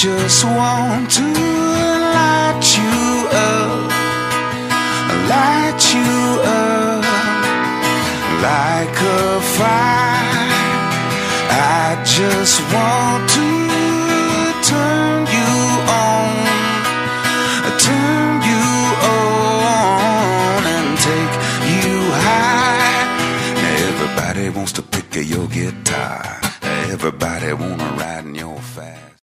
just want to light you up, light you up like a fire. I just want to turn you on, turn you on and take you high. Everybody wants to pick up your guitar, everybody wanna ride in your fast.